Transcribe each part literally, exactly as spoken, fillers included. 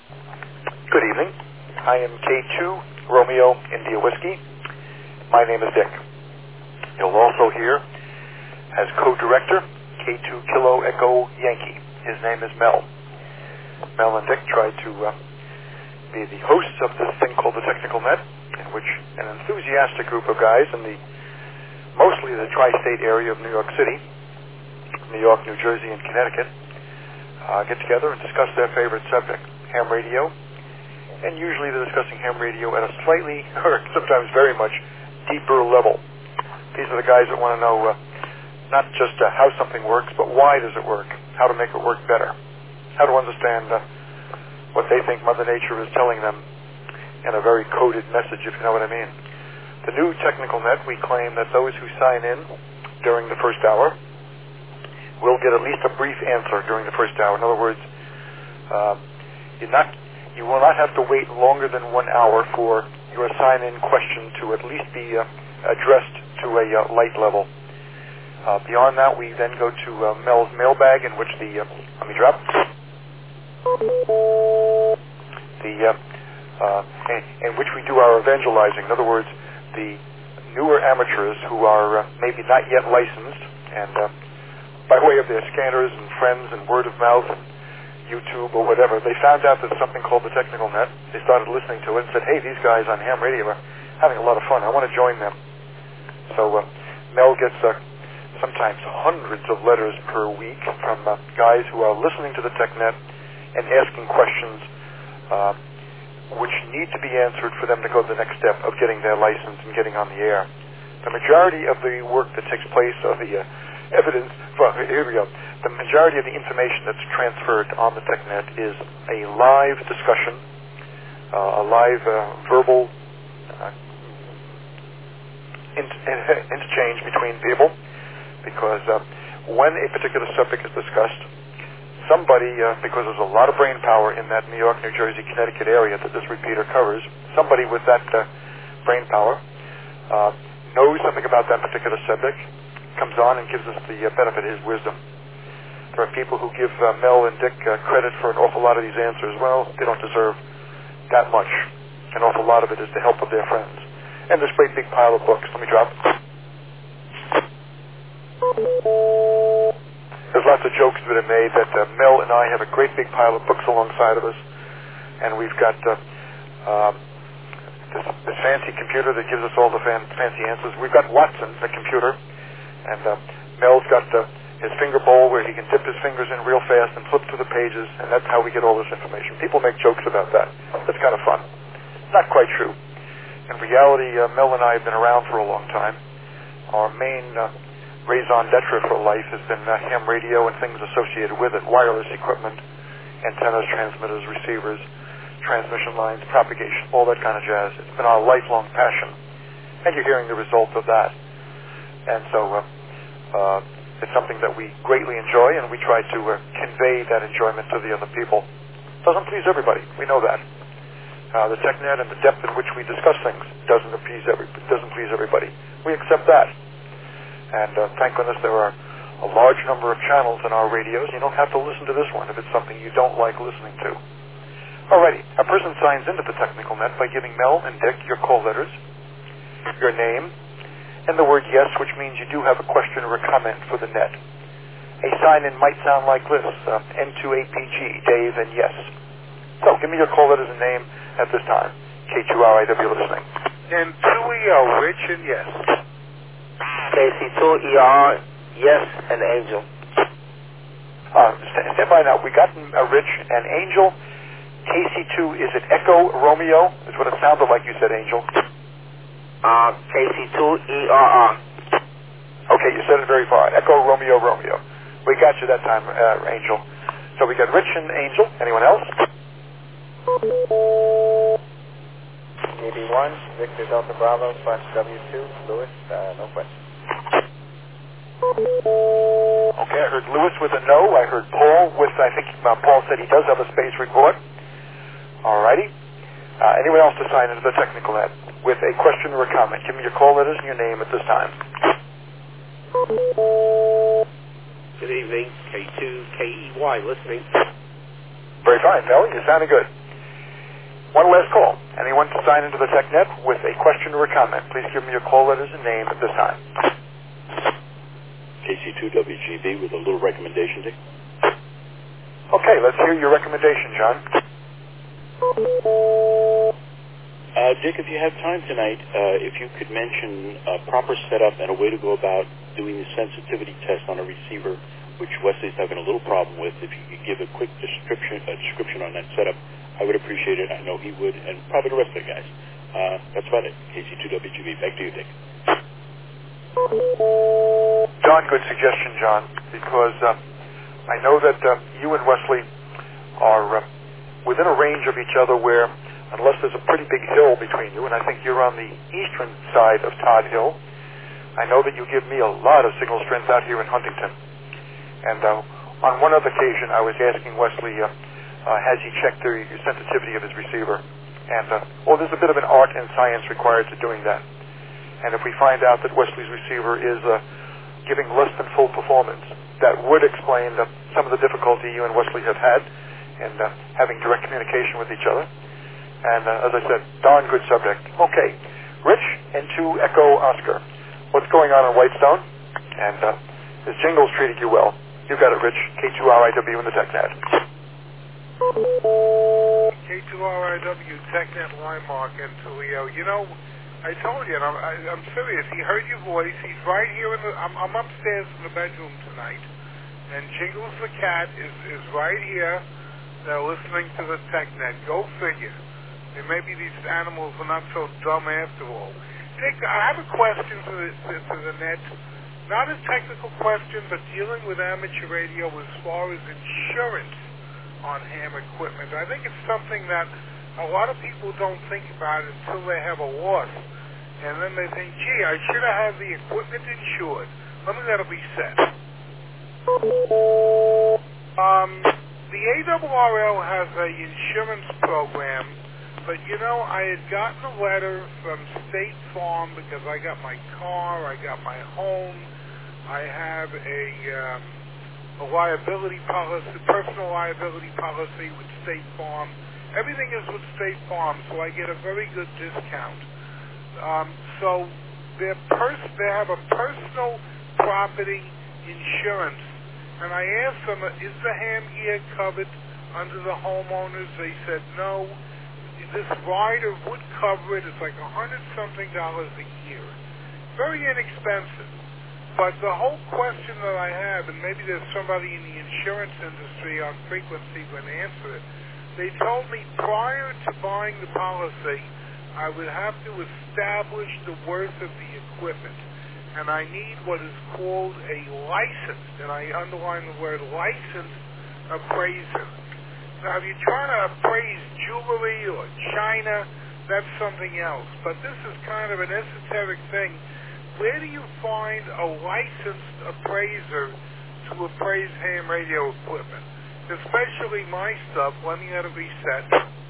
Good evening. I am K two Romeo India Whiskey. My name is Dick. You'll also hear as co-director K two Kilo Echo Yankee. His name is Mel. Mel and Dick tried to uh, be the hosts of this thing called the Technical Net, in which an enthusiastic group of guys in the mostly the tri-state area of New York City, New York, New Jersey, and Connecticut, uh, get together and discuss their favorite subject, ham radio. And usually they're discussing ham radio at a slightly, or sometimes very much, deeper level. These are the guys that want to know uh, not just uh, how something works, but why does it work, how to make it work better, how to understand uh, what they think Mother Nature is telling them in a very coded message, if you know what I mean. The new Technical Net, we claim that those who sign in during the first hour will get at least a brief answer during the first hour. In other words, uh, you're not... You will not have to wait longer than one hour for your sign-in question to at least be uh, addressed to a uh, light level. Uh, beyond that, we then go to uh, Mel's mailbag, in which the, uh, let me drop, the, uh, uh, in, in which we do our evangelizing. In other words, the newer amateurs who are uh, maybe not yet licensed, and uh, by way of their scanners and friends and word of mouth and YouTube or whatever, they found out there's something called the Technical Net. They started listening to it and said, hey, these guys on ham radio are having a lot of fun. I want to join them. So uh, Mel gets uh, sometimes hundreds of letters per week from uh, guys who are listening to the TechNet and asking questions uh, which need to be answered for them to go to the next step of getting their license and getting on the air. The majority of the work that takes place, or the uh, evidence, well, here we go. The majority of the information that's transferred on the TechNet is a live discussion, uh, a live uh, verbal uh, in- in- interchange between people, because uh, when a particular subject is discussed, somebody, uh, because there's a lot of brain power in that New York, New Jersey, Connecticut area that this repeater covers, somebody with that uh, brain power uh, knows something about that particular subject, comes on and gives us the uh, benefit of his wisdom. There are people who give uh, Mel and Dick uh, credit for an awful lot of these answers. Well, they don't deserve that much. An awful lot of it is the help of their friends. And this great big pile of books. Let me drop. There's lots of jokes that are made that uh, Mel and I have a great big pile of books alongside of us. And we've got uh, uh, this, this fancy computer that gives us all the fan, fancy answers. We've got Watson, the computer. And uh, Mel's got... Uh, his finger bowl where he can dip his fingers in real fast and flip through the pages, and that's how we get all this information. People make jokes about that. That's kind of fun. Not quite true. In reality, uh, Mel and I have been around for a long time. Our main uh, raison d'etre for life has been uh, ham radio and things associated with it, wireless equipment, antennas, transmitters, receivers, transmission lines, propagation, all that kind of jazz. It's been our lifelong passion, and you're hearing the result of that. And so... Uh, uh, It's something that we greatly enjoy, and we try to uh, convey that enjoyment to the other people. Doesn't please everybody. We know that. Uh, the TechNet and the depth in which we discuss things doesn't please every doesn't please everybody. We accept that. And uh, thank goodness there are a large number of channels in our radios. You don't have to listen to this one if it's something you don't like listening to. Alrighty. A person signs into the Technical Net by giving Mel and Dick your call letters, your name, and the word yes, which means you do have a question or a comment for the net. A sign-in might sound like this, uh, N two A P G, Dave and yes. So give me your call letters and name at this time. K two R I W listening. N two E R, Rich and yes. K C two E R, yes and Angel. Uh, stand, stand by now. We got uh, Rich and Angel. K C two, is it Echo Romeo? Is what it sounded like you said, Angel. Uh, K C two E R R. Okay, you said it very far. Echo, Romeo, Romeo. We got you that time, uh, Angel. So we got Rich and Angel. Anyone else? A B one, Victor Delta Bravo, slash W two, Lewis, uh, no question. Okay, I heard Lewis with a no. I heard Paul with, I think uh, Paul said he does have a space report. All righty. Uh, anyone else to sign into the Technical Net with a question or a comment? Give me your call letters and your name at this time. Good evening, K two K E Y listening. Very fine, Mel. You're sounding good. one last call. Anyone to sign into the TechNet with a question or a comment, please give me your call letters and name at this time. K C two W G B with a little recommendation, Dick. Okay, let's hear your recommendation, John. Uh, Dick, if you have time tonight, uh, if you could mention a proper setup and a way to go about doing the sensitivity test on a receiver, which Wesley's having a little problem with, if you could give a quick description, a description on that setup, I would appreciate it. I know he would, and probably the rest of the guys. Uh, that's about it. K C two W G B. Back to you, Dick. John, good suggestion, John, because uh, I know that uh, you and Wesley are uh, within a range of each other where, unless there's a pretty big hill between you, and I think you're on the eastern side of Todd Hill, I know that you give me a lot of signal strength out here in Huntington. And uh, on one other occasion, I was asking Wesley, uh, uh, has he checked the sensitivity of his receiver? And, uh, well, there's a bit of an art and science required to doing that. And if we find out that Wesley's receiver is uh, giving less than full performance, that would explain uh, some of the difficulty you and Wesley have had in uh, having direct communication with each other. And uh, as I said, darn good subject. Okay, Rich, into Echo Oscar. What's going on in Whitestone? And uh, has Jingles treated you well? You got it, Rich. K two R I W in the TechNet. K two R I W, TechNet, Limemark, and Toledo. You know, I told you, and I'm, I, I'm serious. He heard your voice. He's right here in the. I'm, I'm upstairs in the bedroom tonight, and Jingles the cat is is right here. They're listening to the TechNet. Go figure. And maybe these animals are not so dumb after all. Dick, I have a question to the, to, to the net. Not a technical question, but dealing with amateur radio as far as insurance on ham equipment. I think it's something that a lot of people don't think about until they have a loss. And then they think, gee, I should have had the equipment insured. Let me that'll be set. Um, the A R R L has a insurance program, but you know, I had gotten a letter from State Farm because I got my car, I got my home, I have a, um, a liability policy, personal liability policy with State Farm. Everything is with State Farm, so I get a very good discount. Um, so they're pers- they have a personal property insurance, and I asked them, is the ham gear covered under the homeowners? They said no. This rider would cover it. It's like a hundred something dollars a year. Very inexpensive. But the whole question that I have, and maybe there's somebody in the insurance industry on frequency who can answer it, they told me prior to buying the policy, I would have to establish the worth of the equipment. And I need what is called a licensed, and I underline the word licensed, appraiser. Now, if you're trying to appraise jewelry or china, that's something else. But this is kind of an esoteric thing. Where do you find a licensed appraiser to appraise ham radio equipment? Especially my stuff. Let me get a reset.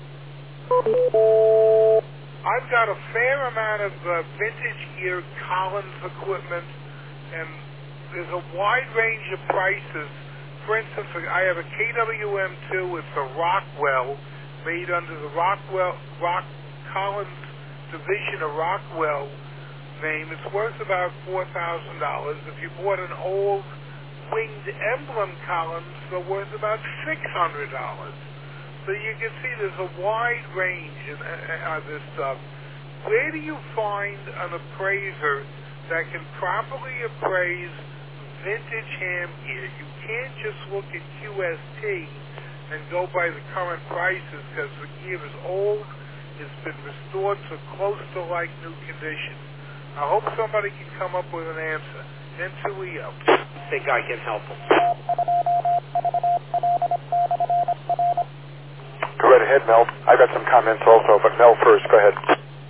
I've got a fair amount of uh, vintage gear, Collins equipment, and there's a wide range of prices. For instance, I have a K W M two. It's a Rockwell, made under the Rockwell Rock Collins division of Rockwell name. It's worth about four thousand dollars. If you bought an old winged emblem Collins, they're worth about six hundred dollars. So you can see there's a wide range in, uh, of this stuff. Where do you find an appraiser that can properly appraise vintage ham gear? You can't just look at Q S T and go by the current prices because the gear is old, it's been restored to close to like new condition. I hope somebody can come up with an answer. N two E O. I think I can help them. Go right ahead, Mel. I've got some comments also, but Mel first. Go ahead.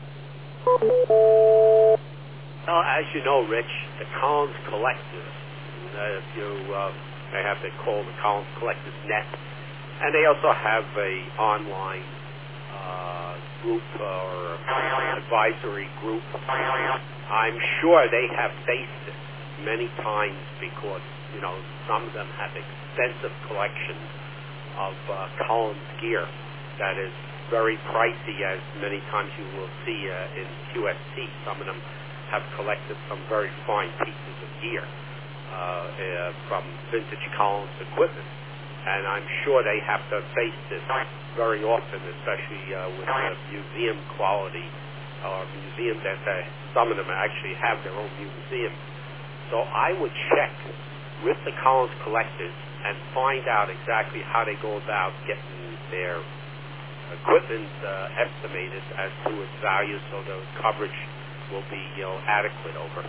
Well, as you know, Rich, the Collins Collectors, uh, if you uh, they have they call the Collins Collectors Net, and they also have a online uh, group or advisory group. I'm sure they have faced it many times because you know some of them have extensive collections of uh, Collins gear that is very pricey, as many times you will see uh, in Q S T. Some of them have collected some very fine pieces of gear uh, uh, from vintage Collins equipment. And I'm sure they have to face this very often, especially uh, with uh, museum quality or museums that uh, some of them actually have their own museum. So I would check with the Collins collectors and find out exactly how they go about getting their equipment uh, estimated as to its value, so the coverage will be, you know, adequate over.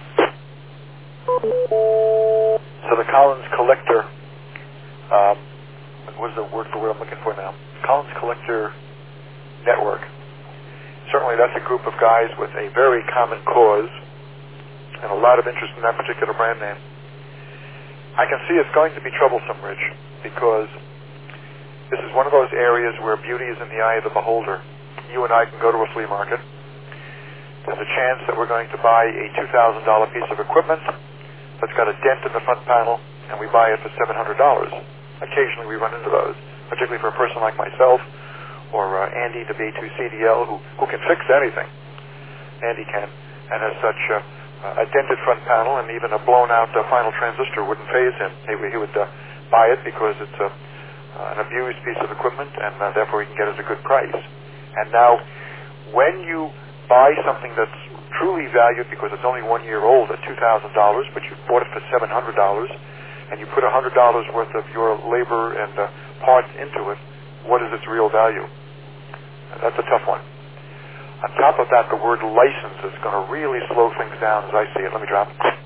So the Collins collector, um, what is the word for what I'm looking for now? Collins Collector Network. Certainly that's a group of guys with a very common cause and a lot of interest in that particular brand name. I can see it's going to be troublesome, Rich, because this is one of those areas where beauty is in the eye of the beholder. You and I can go to a flea market. There's a chance that we're going to buy a two thousand dollars piece of equipment that's got a dent in the front panel, and we buy it for seven hundred dollars. Occasionally we run into those, particularly for a person like myself or uh, Andy, the B two C D L, who, who can fix anything. Andy can. And as such, uh, a dented front panel and even a blown-out uh, final transistor wouldn't faze him. He, he would uh, buy it because it's a, uh, an abused piece of equipment, and uh, therefore he can get it at a good price. And now, when you buy something that's truly valued because it's only one year old at two thousand dollars, but you bought it for seven hundred dollars, and you put one hundred dollars worth of your labor and uh, parts into it, what is its real value? That's a tough one. On top of that, the word license is going to really slow things down as I see it. Let me drop.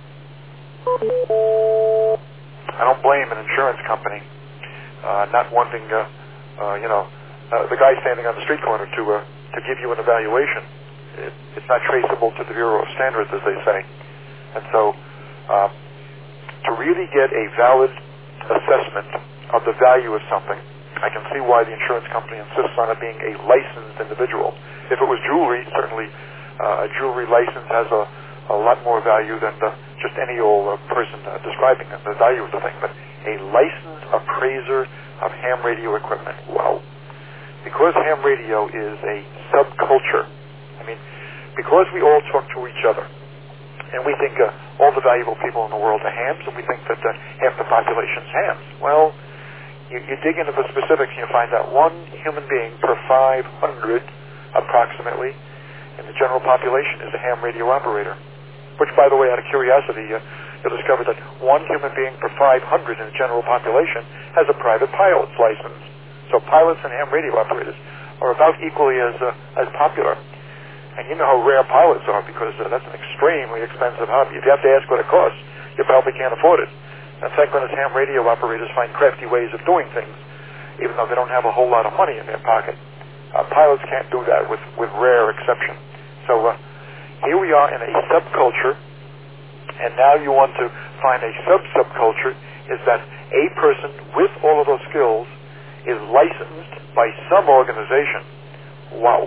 I don't blame an insurance company uh, not wanting, uh, uh, you know, uh, the guy standing on the street corner to uh, to give you an evaluation. It, it's not traceable to the Bureau of Standards, as they say. And so, uh, to really get a valid assessment of the value of something, I can see why the insurance company insists on it being a licensed individual. If it was jewelry, certainly uh, a jewelry license has a, a lot more value than the, just any old uh, person uh, describing the value of the thing. But a licensed appraiser of ham radio equipment, wow. Because ham radio is a subculture, I mean, because we all talk to each other, and we think uh, all the valuable people in the world are hams, and we think that uh, half the population's hams. Well, you, you dig into the specifics and you find out one human being per five hundred, approximately, in the general population is a ham radio operator. Which, by the way, out of curiosity, uh, you'll discover that one human being per five hundred in the general population has a private pilot's license. So pilots and ham radio operators are about equally as uh, as popular. And you know how rare pilots are, because uh, that's an extremely expensive hobby. If you have to ask what it costs, you probably can't afford it. In fact, when it's ham radio operators find crafty ways of doing things, even though they don't have a whole lot of money in their pocket. Uh, pilots can't do that with, with rare exception. So uh, here we are in a subculture, and now you want to find a sub-subculture, is that a person with all of those skills is licensed by some organization. Wow.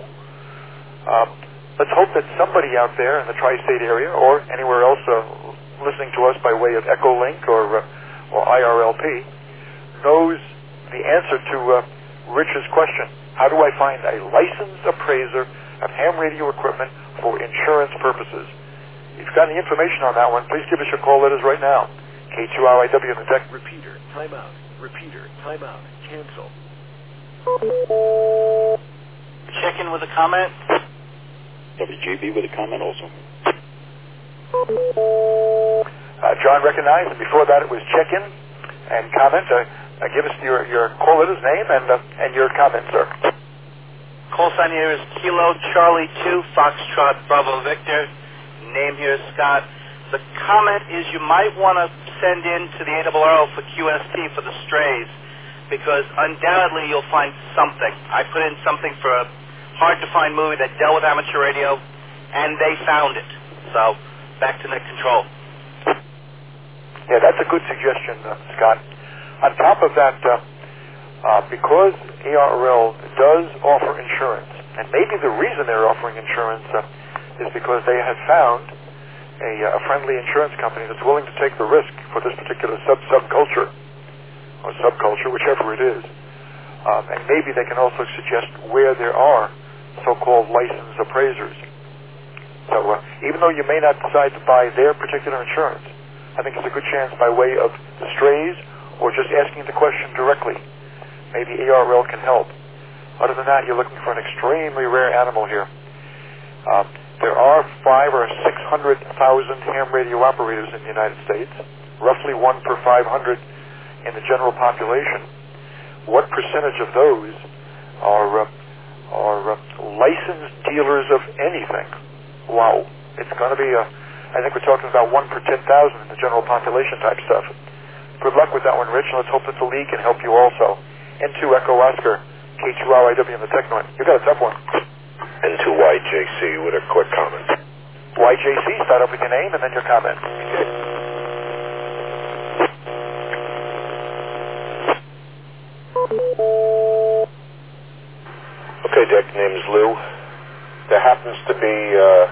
Um, let's hope that somebody out there in the tri-state area or anywhere else uh, listening to us by way of Echolink or uh, or I R L P knows the answer to uh, Rich's question. How do I find a licensed appraiser of ham radio equipment for insurance purposes? If you've got any information on that one, please give us your call letters right now. K two R I W in the deck. Repeater, timeout. Repeater, timeout. Cancel. Check in with a comment. W J B with a comment also. Uh, John recognized, and before that it was check-in and comment. Uh, uh, give us your, your caller's name and uh, and your comment, sir. Call sign here is Kilo Charlie two, Foxtrot Bravo Victor. Name here is Scott. The comment is you might want to send in to the A R R O for Q S T for the strays, because undoubtedly you'll find something. I put in something for a hard-to-find movie that dealt with amateur radio, and they found it. So, back to net control. Yeah, that's a good suggestion, uh, Scott. On top of that, uh, uh, because A R R L does offer insurance, and maybe the reason they're offering insurance uh, is because they have found a, a friendly insurance company that's willing to take the risk for this particular sub-subculture, or subculture, whichever it is. Um, and maybe they can also suggest where there are so-called licensed appraisers. So uh, even though you may not decide to buy their particular insurance, I think it's a good chance by way of the strays or just asking the question directly. Maybe A R L can help. Other than that, you're looking for an extremely rare animal here. Um, there are five or six hundred thousand ham radio operators in the United States, roughly one per five hundred in the general population. What percentage of those are uh, are uh, licensed dealers of anything? Wow, it's going to be a. I think we're talking about one per ten thousand in the general population type stuff. Good luck with that one, Rich, and let's hope that the league can help you also. N two Echo Oscar, K two R I W in the Technoid. You got a tough one. N two Y J C with a quick comment. Y J C, start off with your name and then your comment. Okay, Dick, name is Lou. There happens to be uh,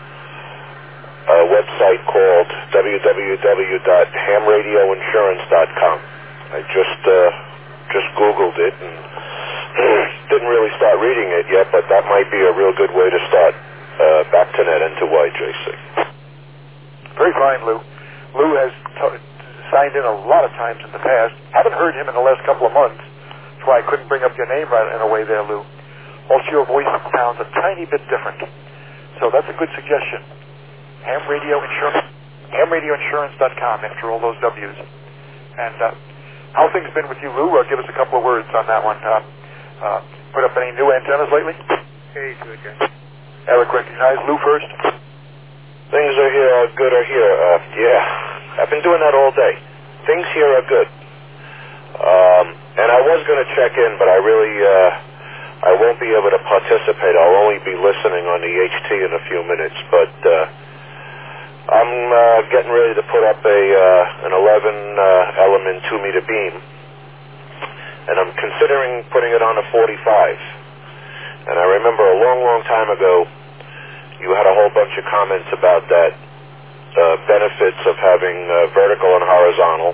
a website called w w w dot ham radio insurance dot com. I just uh, just Googled it and didn't really start reading it yet, but that might be a real good way to start. Uh, back to net N two Y J C. Very fine, Lou. Lou has t- signed in a lot of times in the past. Haven't heard him in the last couple of months. That's why I couldn't bring up your name right in a way there, Lou. Also, your voice sounds a tiny bit different. So that's a good suggestion. Ham Radio Insurance, ham radio insurance dot com after all those W's. And uh, how things been with you, Lou? Uh, give us a couple of words on that one. Uh, uh, put up any new antennas lately? Hey, good guy. Eric, recognize Lou first. Things are here are good are here. Uh, yeah, I've been doing that all day. Things here are good. Um, and I was going to check in, but I really, uh, I won't be able to participate. I'll only be listening on the H T in a few minutes. But uh, I'm uh, getting ready to put up a uh, an eleven uh, element two meter beam, and I'm considering putting it on a forty-five. And I remember a long, long time ago, you had a whole bunch of comments about that, uh, benefits of having uh, vertical and horizontal.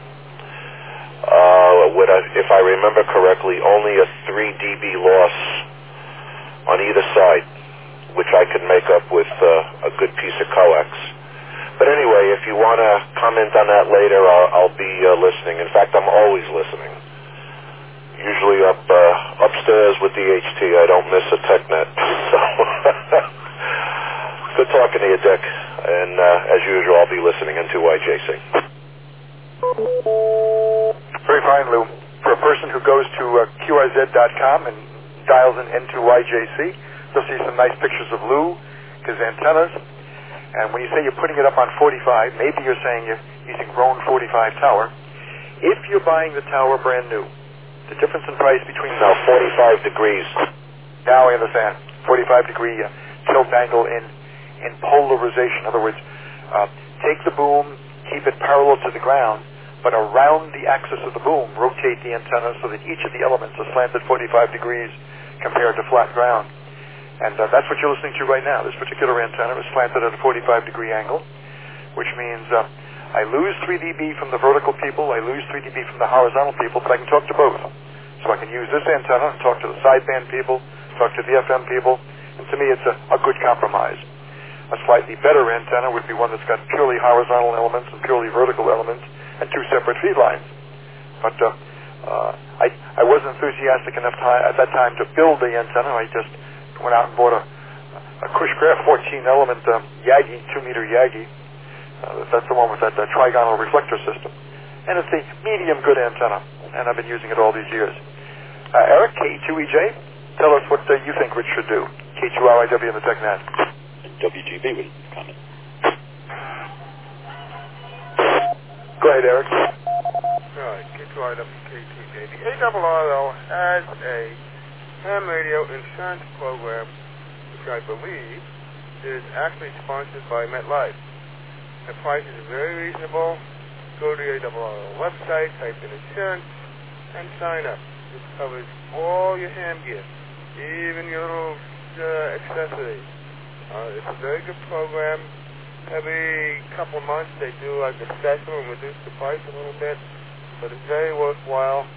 Uh, with a, if I remember correctly, only a three D B loss on either side, which I could make up with uh, a good piece of coax. But anyway, if you want to comment on that later, I'll, I'll be uh, listening. In fact, I'm always listening. Usually up uh, upstairs with the H T. I don't miss a TechNet. So, good talking to you, Dick. And uh, as usual, I'll be listening N two Y J C. Very fine, Lou. For a person who goes to uh, Q R Z dot com and dials in N two Y J C, they'll see some nice pictures of Lou, his antennas. And when you say you're putting it up on forty-five, maybe you're saying you're using Roan forty-five tower. If you're buying the tower brand new, the difference in price between now forty-five degrees. Now I understand. forty-five degree uh, tilt angle in in polarization. In other words, uh, take the boom, keep it parallel to the ground, but around the axis of the boom, rotate the antenna so that each of the elements are slanted forty-five degrees compared to flat ground. And uh, that's what you're listening to right now. This particular antenna is slanted at a forty-five degree angle, which means uh, I lose three D B from the vertical people, I lose three D B from the horizontal people, but I can talk to both. So I can use this antenna and talk to the sideband people, talk to the F M people, and to me it's a, a good compromise. A slightly better antenna would be one that's got purely horizontal elements and purely vertical elements and two separate feed lines. But uh, uh, I, I wasn't enthusiastic enough time, at that time to build the antenna. I just went out and bought a, a Cushcraft fourteen element um, Yagi, two meter Yagi. Uh, that's the one with that, that trigonal reflector system. And it's a medium good antenna, and I've been using it all these years. Uh, Eric, K two E J, tell us what uh, you think Rich should do. K two R I W in the TechNet. W G B with comment. Go ahead, Eric. All right, K two R W, K two J B. A R R L has a ham radio insurance program, which I believe is actually sponsored by MetLife. The prices are very reasonable. Go to the A R R L website, type in insurance, and sign up. It covers all your ham gear, even your little uh, accessories. Uh, it's a very good program. Every couple of months they do like a special and reduce the price a little bit, but it's very worthwhile.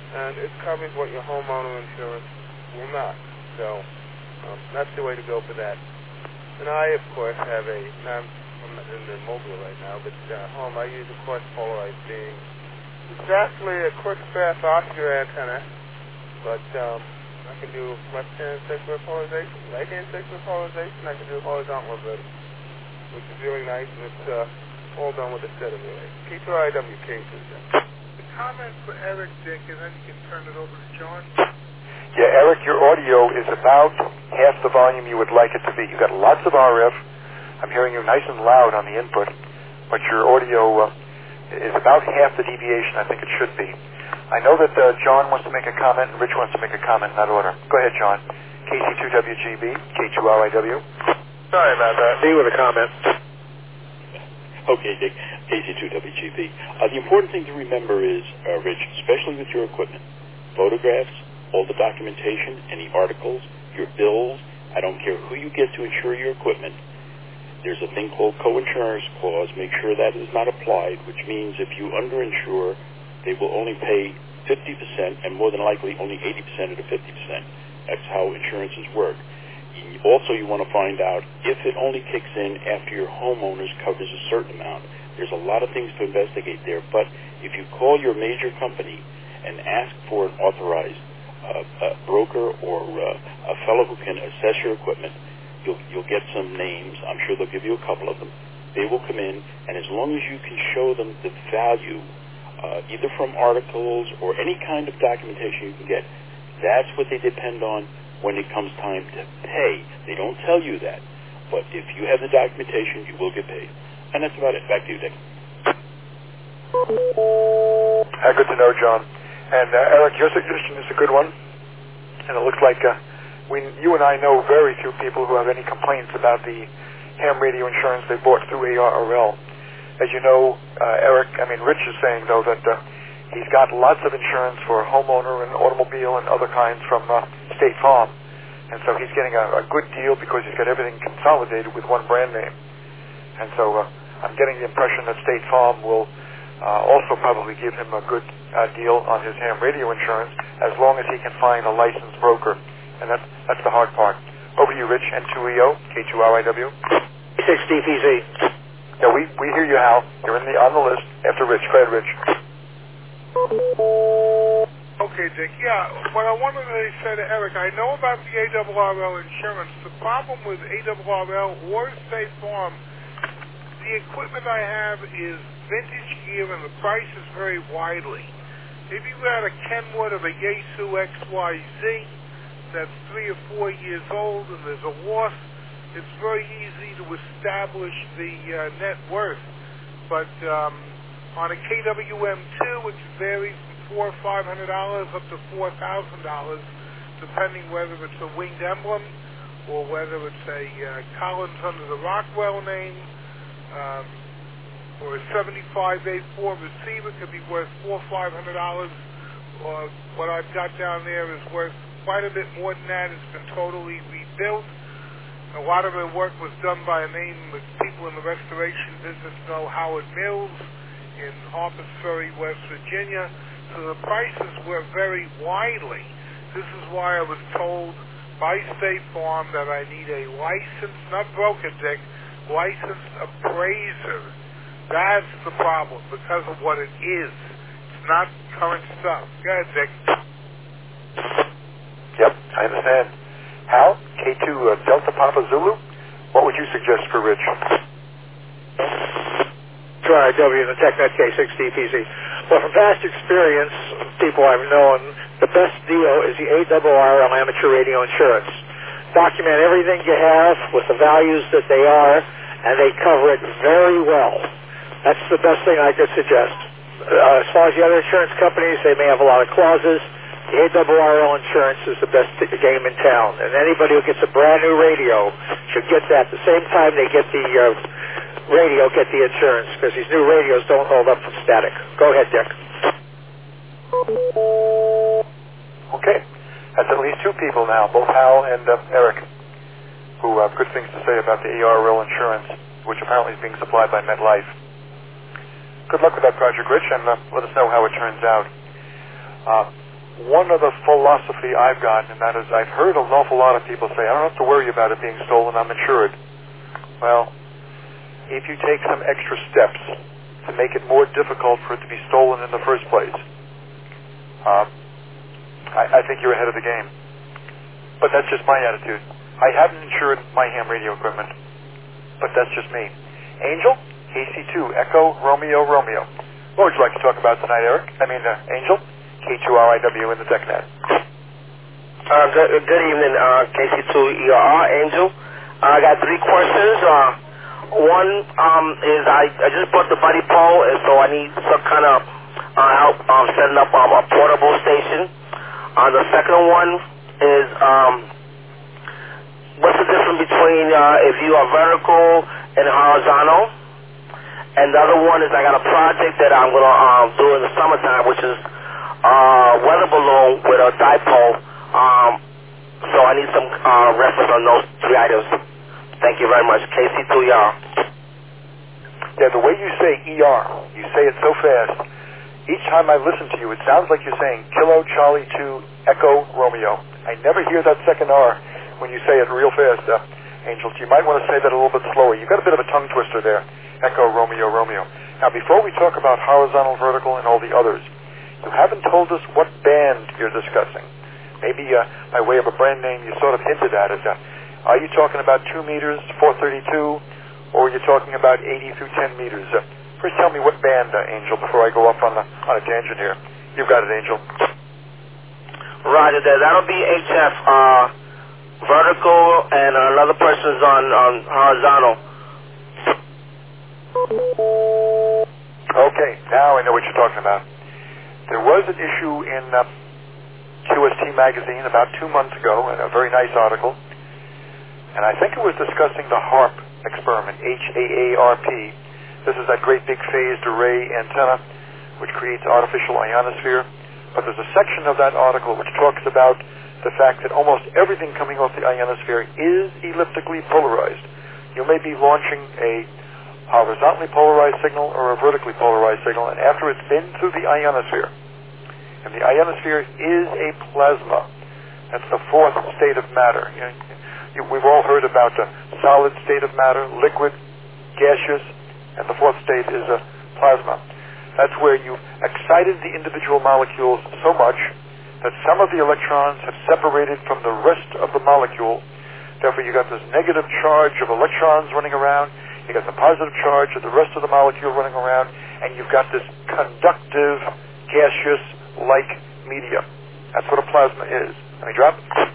and it covers what your homeowner insurance will not. So um, that's the way to go for that. And I, of course, have a, now I'm in the mobile right now, but uh, home I use, of course, polarized beam. Exactly a quick, fast Oscar antenna, but um, I can do left-hand circular polarization, right-hand circular polarization, I can do horizontal reverse, which is really nice, and it's uh, all done with a set of relays. P two I W cases. The comment for Eric, Dick, and then you can turn it over to John. Yeah, Eric, your audio is about half the volume you would like it to be. You've got lots of R F. I'm hearing you nice and loud on the input, but your audio uh, is about half the deviation I think it should be. I know that uh, John wants to make a comment and Rich wants to make a comment in that order. Go ahead, John. K C two W G B, K two R I W. Sorry about that. D with a comment. Okay, Dick. K C two W G B. Uh, the important thing to remember is, uh, Rich, especially with your equipment, photographs, all the documentation, any articles, your bills, I don't care who you get to insure your equipment, there's a thing called co-insurance clause. Make sure that is not applied, which means if you underinsure, they will only pay fifty percent and more than likely only eighty percent of the fifty percent. That's how insurances work. Also, you want to find out if it only kicks in after your homeowner's covers a certain amount. There's a lot of things to investigate there, but if you call your major company and ask for an authorized uh, uh, broker or uh, a fellow who can assess your equipment, you'll, you'll get some names. I'm sure they'll give you a couple of them. They will come in, and as long as you can show them the value, uh, either from articles or any kind of documentation you can get, that's what they depend on when it comes time to pay. They don't tell you that, but if you have the documentation, you will get paid. And that's about it. Back to you, Dick. Uh, good to know, John. And uh, Eric, your suggestion is a good one, and it looks like uh, we, you and I know very few people who have any complaints about the ham radio insurance they bought through A R R L. As you know, uh, Eric, I mean, Rich is saying, though, that uh, he's got lots of insurance for homeowner and automobile and other kinds from uh, State Farm. And so he's getting a, a good deal because he's got everything consolidated with one brand name. And so uh, I'm getting the impression that State Farm will uh, also probably give him a good uh, deal on his ham radio insurance as long as he can find a licensed broker. And that's, that's the hard part. Over to you, Rich, N two E O, K two R I W. six D P Z. Yeah, we, we hear you, Hal. You're in the, on the list after Rich. Go ahead, Rich. Okay, Dick. Yeah, what I wanted to say to Eric, I know about the A R R L insurance. The problem with A R R L or State Farm, the equipment I have is vintage gear and the price is very widely. If you got a Kenwood of a Yaesu X Y Z that's three or four years old and there's a loss, it's very easy to establish the uh, net worth. But um, on a K W M two, which varies from four or five hundred dollars up to four thousand dollars, depending whether it's a winged emblem or whether it's a uh, Collins under the Rockwell name, um, or a seventy-five A four receiver could be worth four or five hundred dollars. Or what I've got down there is worth quite a bit more than that. It's been totally rebuilt. A lot of the work was done by a name that people in the restoration business know, Howard Mills, in Harpers Ferry, West Virginia. So the prices were very widely. This is why I was told by State Farm that I need a licensed, not broker, Dick, licensed appraiser. That's the problem because of what it is. It's not current stuff. Go ahead, Dick. Yep, I understand. Hal, K two uh, Delta Papa Zulu, what would you suggest for Rich? Sure, I W and the TechNet K six D P Z. Well, from past experience, people I've known, the best deal is the A R R L amateur radio insurance. Document everything you have with the values that they are, and they cover it very well. That's the best thing I could suggest. Uh, as far as the other insurance companies, they may have a lot of clauses. The A R R L insurance is the best game in town, and anybody who gets a brand new radio should get that. At the same time they get the uh, radio, get the insurance, because these new radios don't hold up from static. Go ahead, Dick. Okay, that's at least two people now, both Hal and uh, Eric, who have good things to say about the A R R L insurance, which apparently is being supplied by MetLife. Good luck with that project, Rich, and uh, let us know how it turns out. Uh, one other philosophy I've gotten, and that is I've heard an awful lot of people say, I don't have to worry about it being stolen, I'm insured. Well, if you take some extra steps to make it more difficult for it to be stolen in the first place, uh, I, I think you're ahead of the game. But that's just my attitude. I haven't insured my ham radio equipment, but that's just me. Angel, K C two, Echo, Romeo, Romeo. What would you like to talk about tonight, Eric? I mean, uh, Angel, K two R I W in the TechNet. Uh, good, good evening, uh, K C two E R R, Angel. Uh, I got three questions. Uh, one um, is I, I just bought the buddy pole, and so I need some kind of uh, help um, setting up um, a portable station. Uh, the second one is um, what's the difference between uh, if you are vertical and horizontal? And the other one is I got a project that I'm going to um, do in the summertime, which is uh, weather balloon with a dipole. Um, so I need some uh, reference on those three items. Thank you very much. K C two E R. Yeah, the way you say E R, you say it so fast. Each time I listen to you, it sounds like you're saying Kilo Charlie two Echo Romeo. I never hear that second R when you say it real fast, uh, Angel. You might want to say that a little bit slower. You've got a bit of a tongue twister there. Echo Romeo Romeo. Now, before we talk about horizontal, vertical, and all the others, you haven't told us what band you're discussing. Maybe uh, by way of a brand name, you sort of hinted at it. Uh, are you talking about two meters, four thirty-two, or are you talking about eighty through ten meters? Uh, first, tell me what band, uh, Angel, before I go off on, the, on a tangent here. You've got it, Angel. Roger that. That'll be H F uh, vertical, and another person's on, on horizontal. Okay, now I know what you're talking about. There was an issue in uh, Q S T magazine about two months ago, and a very nice article, and I think it was discussing the HAARP experiment, H A A R P. This is that great big phased array antenna which creates artificial ionosphere. But there's a section of that article which talks about the fact that almost everything coming off the ionosphere is elliptically polarized. You may be launching a horizontally polarized signal or a vertically polarized signal, and after it's been through the ionosphere, and the ionosphere is a plasma. That's the fourth state of matter. You know, you, we've all heard about the solid state of matter, liquid, gaseous, and the fourth state is a plasma. That's where you've excited the individual molecules so much that some of the electrons have separated from the rest of the molecule. Therefore, you got this negative charge of electrons running around, you got the positive charge of the rest of the molecule running around, and you've got this conductive, gaseous-like medium. That's what a plasma is. Let me drop.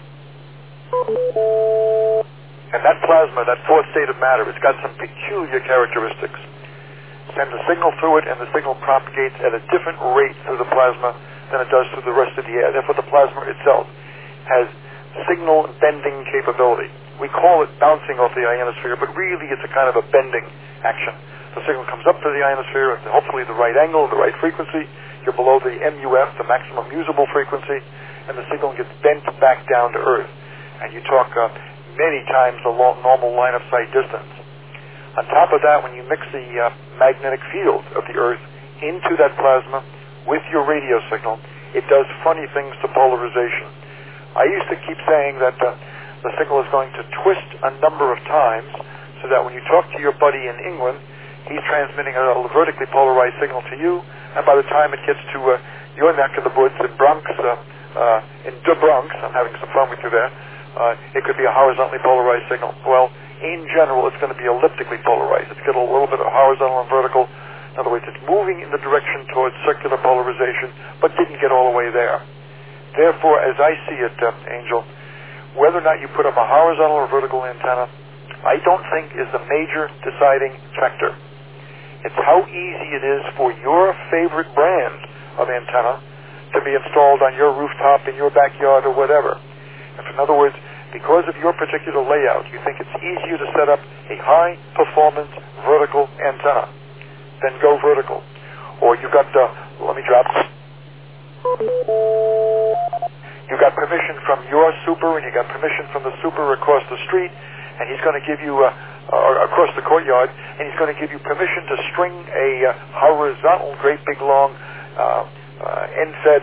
And that plasma, that fourth state of matter, it's got some peculiar characteristics. Send a signal through it, and the signal propagates at a different rate through the plasma than it does through the rest of the air. Therefore, the plasma itself has signal bending capability. We call it bouncing off the ionosphere, but really it's a kind of a bending action. The signal comes up to the ionosphere at hopefully the right angle, the right frequency. You're below the M U F, the maximum usable frequency, and the signal gets bent back down to Earth. And you talk uh, many times the long, normal line of sight distance. On top of that, when you mix the uh, magnetic field of the Earth into that plasma with your radio signal, it does funny things to polarization. I used to keep saying that uh, the signal is going to twist a number of times so that when you talk to your buddy in England, he's transmitting a vertically polarized signal to you, and by the time it gets to uh, your neck of the woods in Bronx, uh, uh, in the Bronx, I'm having some fun with you there, uh, it could be a horizontally polarized signal. Well, in general, it's going to be elliptically polarized. It's got a little bit of horizontal and vertical. In other words, it's moving in the direction towards circular polarization, but didn't get all the way there. Therefore, as I see it, uh, Angel, whether or not you put up a horizontal or vertical antenna, I don't think is the major deciding factor. It's how easy it is for your favorite brand of antenna to be installed on your rooftop, in your backyard, or whatever. If, in other words, because of your particular layout, you think it's easier to set up a high-performance vertical antenna, then go vertical. Or you got, uh, let me drop. You got permission from your super, and you got permission from the super across the street, and he's going to give you, uh, uh, across the courtyard, and he's going to give you permission to string a uh, horizontal, great big long, uh, uh, end-fed uh,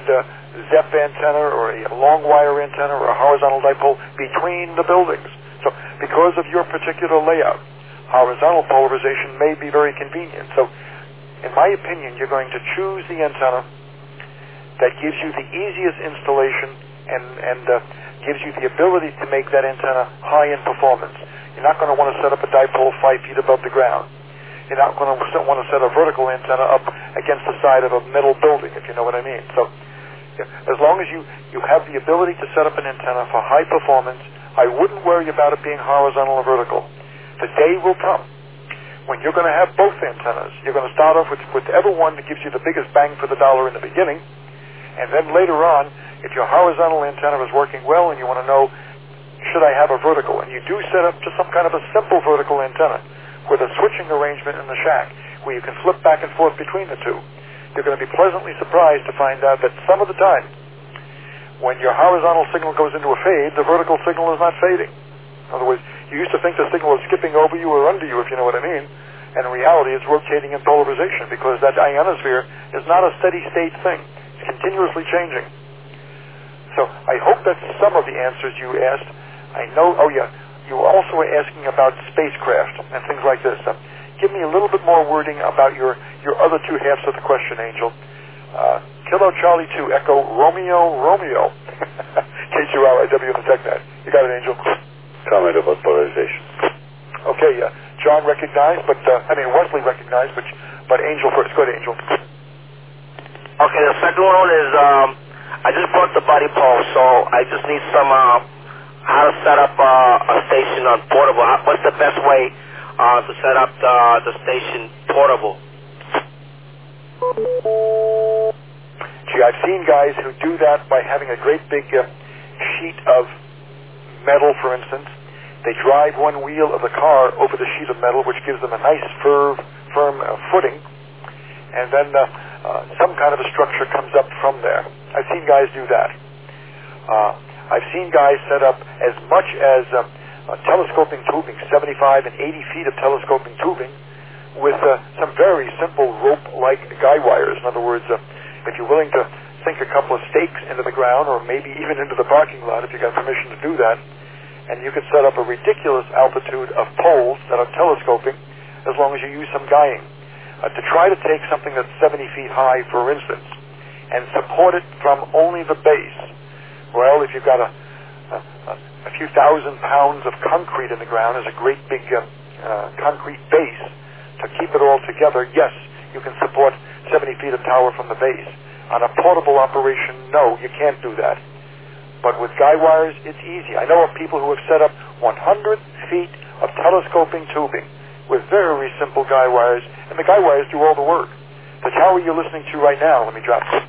Z E P antenna or a long wire antenna or a horizontal dipole between the buildings. So because of your particular layout, horizontal polarization may be very convenient. So in my opinion, you're going to choose the antenna that gives you the easiest installation and, and uh, gives you the ability to make that antenna high in performance. You're not going to want to set up a dipole five feet above the ground. You're not going to want to set a vertical antenna up against the side of a metal building, if you know what I mean. So yeah, as long as you, you have the ability to set up an antenna for high performance, I wouldn't worry about it being horizontal or vertical. The day will come when you're going to have both antennas. You're going to start off with whichever one that gives you the biggest bang for the dollar in the beginning, and then later on, if your horizontal antenna is working well and you want to know, should I have a vertical? And you do set up just some kind of a simple vertical antenna with a switching arrangement in the shack where you can flip back and forth between the two. You're going to be pleasantly surprised to find out that some of the time, when your horizontal signal goes into a fade, the vertical signal is not fading. In other words, you used to think the signal was skipping over you or under you, if you know what I mean. And in reality, it's rotating in polarization because that ionosphere is not a steady state thing. It's continuously changing. So I hope that's some of the answers you asked. I know, oh yeah, you also were asking about spacecraft and things like this. Uh, give me a little bit more wording about your, your other two halves of the question, Angel. Uh, Kilo Charlie two, Echo Romeo Romeo. K two L I W in the TechNet. You got it, Angel. Comment about polarization. Okay, uh, John recognized, but, uh, I mean, Wesley recognized, but, but Angel first. Go ahead, Angel. Okay, the second one is, um, I just bought the body pole, so I just need some, uh, how to set up uh, a station on portable. How, what's the best way uh, to set up the, the station portable? Gee, I've seen guys who do that by having a great big uh, sheet of metal, for instance. They drive one wheel of the car over the sheet of metal, which gives them a nice firm, firm uh, footing, and then uh, uh, some kind of a structure comes up from there. I've seen guys do that. Uh, I've seen guys set up as much as uh, uh, telescoping tubing, seventy-five and eighty feet of telescoping tubing, with uh, some very simple rope-like guy wires. In other words, uh, if you're willing to sink a couple of stakes into the ground, or maybe even into the parking lot if you got permission to do that, and you can set up a ridiculous altitude of poles that are telescoping as long as you use some guying. Uh, to try to take something that's seventy feet high, for instance, and support it from only the base, well, if you've got a, a, a few thousand pounds of concrete in the ground as a great big uh, uh, concrete base to keep it all together, yes, you can support seventy feet of tower from the base. On a portable operation, no, you can't do that. But with guy wires, it's easy. I know of people who have set up one hundred feet of telescoping tubing with very simple guy wires, and the guy wires do all the work. The tower you're listening to right now, let me drop it,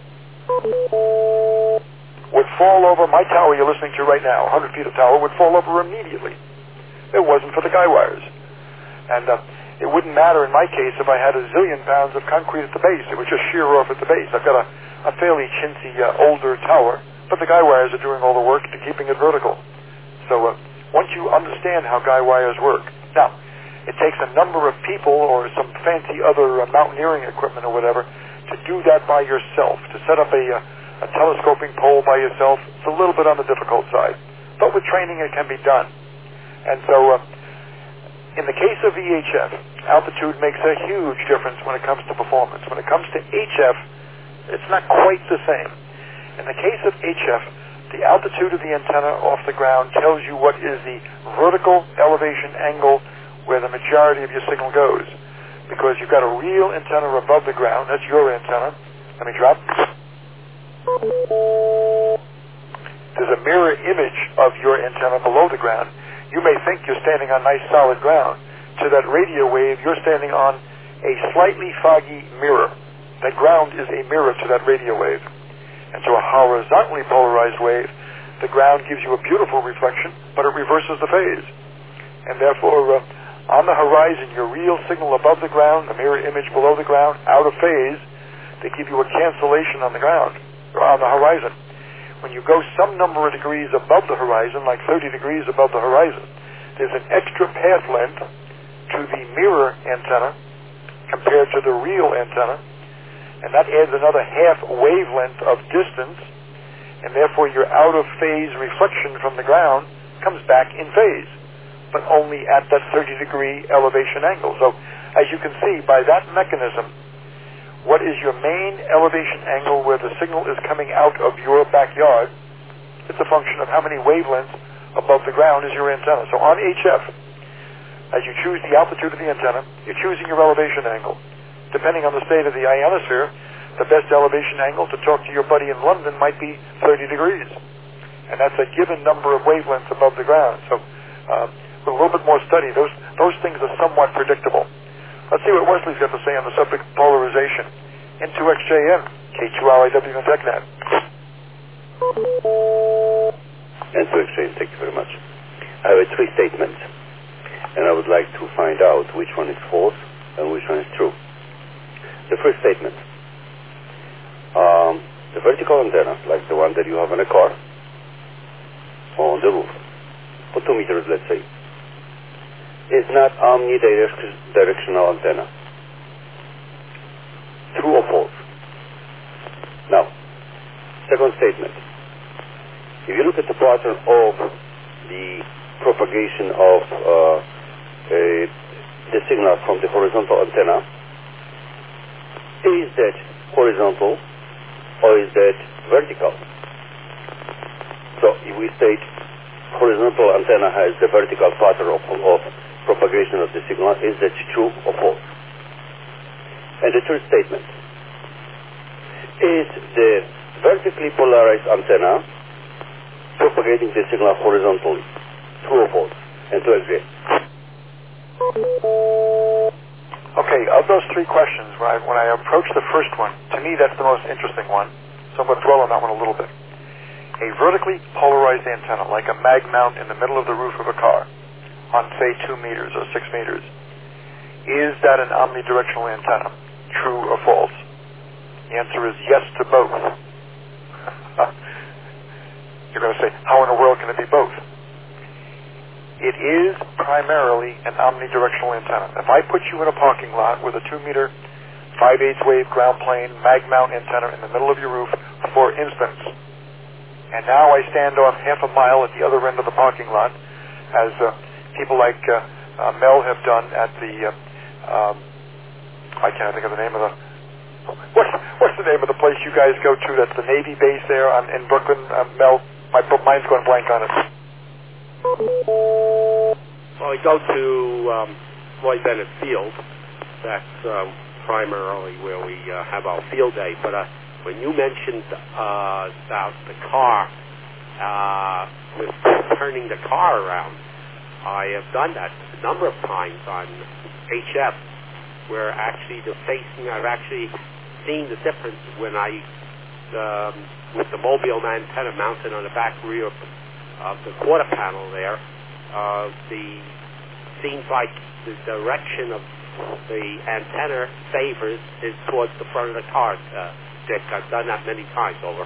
would fall over, my tower you're listening to right now, one hundred feet of tower, would fall over immediately. It wasn't for the guy wires. And uh, it wouldn't matter in my case if I had a zillion pounds of concrete at the base. It would just shear off at the base. I've got a, a fairly chintzy, uh, older tower, but the guy wires are doing all the work to keeping it vertical. So uh, once you understand how guy wires work, now, it takes a number of people or some fancy other uh, mountaineering equipment or whatever to do that by yourself, to set up a, uh, a telescoping pole by yourself. It's a little bit on the difficult side. But with training, it can be done. And so, uh, in the case of V H F, altitude makes a huge difference when it comes to performance. When it comes to H F, it's not quite the same. In the case of H F, the altitude of the antenna off the ground tells you what is the vertical elevation angle where the majority of your signal goes. Because you've got a real antenna above the ground, that's your antenna. Let me drop. There's a mirror image of your antenna below the ground. You may think you're standing on nice solid ground. To that radio wave, you're standing on a slightly foggy mirror. That ground is a mirror to that radio wave. And to a horizontally polarized wave, the ground gives you a beautiful reflection, but it reverses the phase. And therefore, uh, on the horizon, your real signal above the ground, the mirror image below the ground, out of phase, they give you a cancellation on the ground, or on the horizon. When you go some number of degrees above the horizon, like thirty degrees above the horizon, there's an extra path length to the mirror antenna compared to the real antenna and that adds another half wavelength of distance, and therefore your out-of-phase reflection from the ground comes back in phase, but only at that thirty degree elevation angle. So as you can see, by that mechanism, what is your main elevation angle where the signal is coming out of your backyard? It's a function of how many wavelengths above the ground is your antenna. So on H F, as you choose the altitude of the antenna, you're choosing your elevation angle. Depending on the state of the ionosphere, the best elevation angle to talk to your buddy in London might be thirty degrees. And that's a given number of wavelengths above the ground. So uh, with a little bit more study, those, those things are somewhat predictable. Let's see what Wesley's got to say on the subject of polarization. N two X J M, K two R I W and TechNet. N two X J M, thank you very much. I have a three statements, and I would like to find out which one is false and which one is true. The first statement. Um, the vertical antenna, like the one that you have in a car, on the roof, for two meters, let's say, is not omnidirectional antenna. True or false? Now, second statement. If you look at the pattern of the propagation of uh, a, the signal from the horizontal antenna, is that horizontal or is that vertical? So if we state horizontal antenna has the vertical pattern of, of propagation of the signal, is that true or false? And the third statement, is the vertically polarized antenna propagating the signal horizontally? True or false? And to agree. Okay, of those three questions, when I, when I approach the first one, to me that's the most interesting one, so I'm going to dwell on that one a little bit. A vertically polarized antenna, like a mag mount in the middle of the roof of a car, on say two meters or six meters, is that an omnidirectional antenna? True or false? The answer is yes to both. You're going to say, how in the world can it be both? It is primarily an omnidirectional antenna. If I put you in a parking lot with a two meter, five eighths wave ground plane mag mount antenna in the middle of your roof, for instance, and now I stand off half a mile at the other end of the parking lot, as uh, people like uh, uh, Mel have done at the, uh, um, I can't think of the name of the, what's, what's the name of the place you guys go to that's the Navy base there on, in Brooklyn? Uh, Mel, my mind's going blank on it. Well, we go to um, Floyd Bennett Field. That's um, primarily where we uh, have our field day. But uh, when you mentioned uh, about the car, uh, with turning the car around, I have done that a number of times on H F, where actually the facing, I've actually seen the difference when I, um, with the mobile antenna mounted on the back rear of the quarter panel there, uh, the seems like the direction of the antenna favors is towards the front of the car. Uh, Dick, I've done that many times. Over.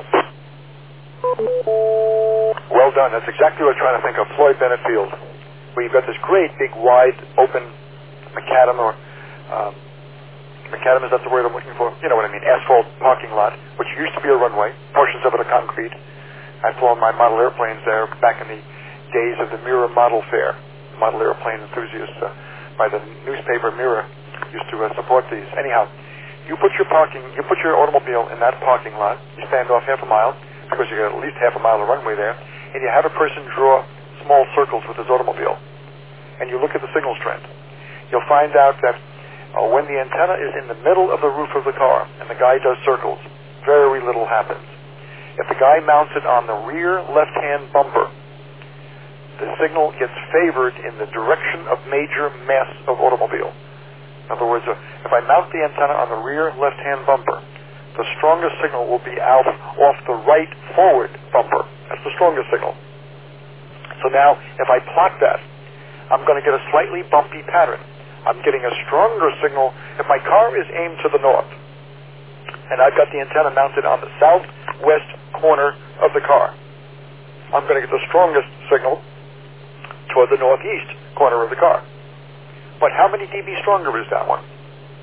Well done. That's exactly what I'm trying to think of. Floyd Bennett Field, where you've got this great, big, wide, open macadam or um, macadam, is that the word I'm looking for? You know what I mean, asphalt parking lot, which used to be a runway, portions of it are concrete. I've flown my model airplanes there back in the days of the Mirror Model Fair. Model airplane enthusiasts uh, by the newspaper Mirror used to uh, support these. Anyhow, you put your parking, you put your automobile in that parking lot, you stand off half a mile, because you got at least half a mile of runway there, and you have a person draw small circles with his automobile. And you look at the signal strength. You'll find out that uh, when the antenna is in the middle of the roof of the car and the guy does circles, very little happens. If the guy mounts it on the rear left-hand bumper, the signal gets favored in the direction of major mass of automobile. In other words, uh, if I mount the antenna on the rear left-hand bumper, the strongest signal will be out off the right forward bumper. That's the strongest signal. So now, if I plot that, I'm going to get a slightly bumpy pattern. I'm getting a stronger signal if my car is aimed to the north, and I've got the antenna mounted on the southwest corner of the car. I'm going to get the strongest signal toward the northeast corner of the car. But how many dB stronger is that one?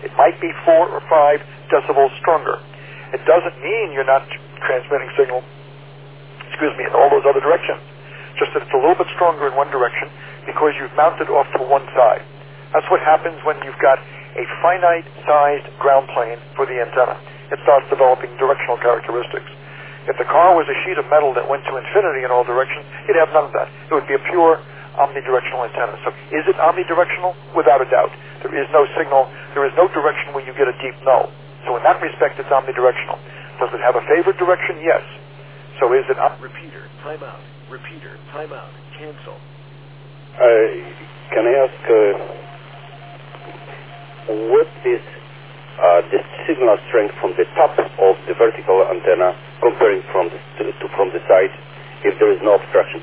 It might be four or five decibels stronger. It doesn't mean you're not transmitting signal, excuse me, in all those other directions. Just that it's a little bit stronger in one direction because you've mounted off to one side. That's what happens when you've got a finite-sized ground plane for the antenna. It starts developing directional characteristics. If the car was a sheet of metal that went to infinity in all directions, you'd have none of that. It would be a pure omnidirectional antenna. So is it omnidirectional? Without a doubt. There is no signal, there is no direction where you get a deep no. So in that respect, it's omnidirectional. Does it have a favored direction? Yes. So is it... Om- Repeater, timeout. Repeater, timeout. Cancel. Uh, can I ask, uh, what is uh, the signal strength from the top of the vertical antenna comparing from the, to, to from the side if there is no obstruction?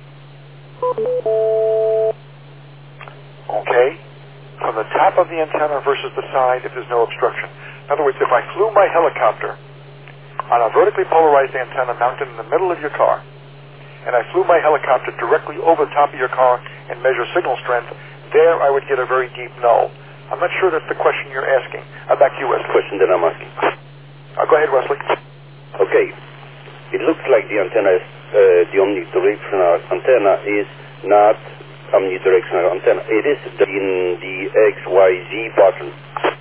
Okay. From the top of the antenna versus the side if there's no obstruction. In other words, if I flew my helicopter on a vertically polarized antenna mounted in the middle of your car, and I flew my helicopter directly over the top of your car and measure signal strength, there I would get a very deep no. I'm not sure that's the question you're asking. Uh, back to you, Wesley. Question that I'm asking. Uh, go ahead, Wesley. Okay. It looks like the antenna is, uh, the omnidirectional antenna is not omnidirectional antenna. It is the, in the X Y Z pattern.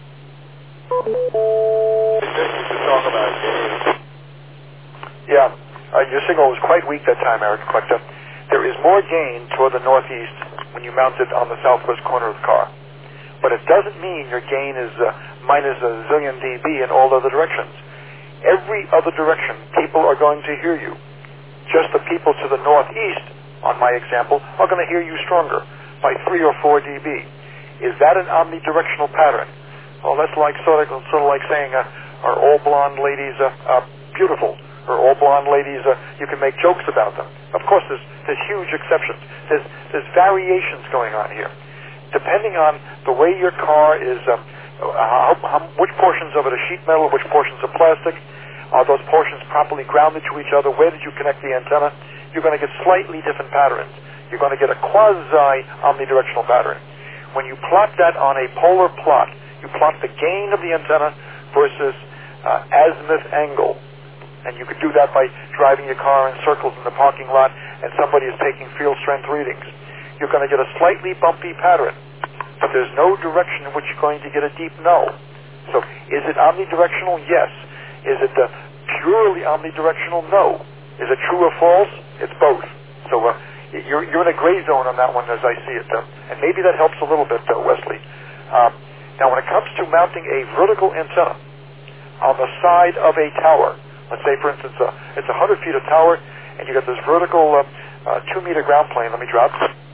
Yeah. Uh, your signal was quite weak that time, Eric, but uh, there is more gain toward the northeast when you mount it on the southwest corner of the car. But it doesn't mean your gain is uh, minus a zillion dB in all other directions. Every other direction, people are going to hear you. Just the people to the northeast, on my example, are going to hear you stronger by three or four dB. Is that an omnidirectional pattern? Well, that's like sort of, sort of like saying, uh, are all blonde ladies uh, uh, beautiful? Or all blonde ladies, uh, you can make jokes about them. Of course, there's, there's huge exceptions. There's, there's variations going on here. Depending on the way your car is, um, how, how, which portions of it are sheet metal, which portions are plastic, are those portions properly grounded to each other, where did you connect the antenna, you're going to get slightly different patterns. You're going to get a quasi-omnidirectional pattern. When you plot that on a polar plot, you plot the gain of the antenna versus uh, azimuth angle. And you could do that by driving your car in circles in the parking lot and somebody is taking field strength readings. You're going to get a slightly bumpy pattern, but there's no direction in which you're going to get a deep no. So is it omnidirectional? Yes. Is it uh, purely omnidirectional? No. Is it true or false? It's both. So uh, you're, you're in a gray zone on that one as I see it. Uh, and maybe that helps a little bit, uh, Wesley. Um, now when it comes to mounting a vertical antenna on the side of a tower, let's say, for instance, uh, it's one hundred feet of tower, and you got this vertical uh, uh, two-meter ground plane. Let me drop.